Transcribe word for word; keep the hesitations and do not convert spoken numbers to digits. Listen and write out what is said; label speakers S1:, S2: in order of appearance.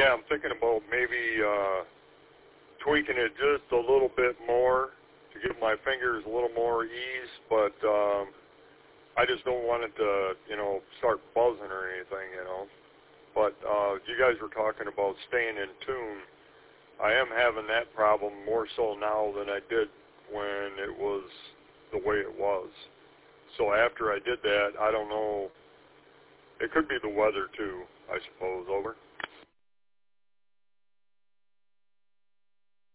S1: yeah, I'm thinking about maybe uh, tweaking it just a little bit more to give my fingers a little more ease, but um, I just don't want it to, you know, start buzzing or anything, you know. But uh, you guys were talking about staying in tune. I am having that problem more so now than I did when it was the way it was. So after I did that, I don't know. It could be the weather too, I suppose. Over.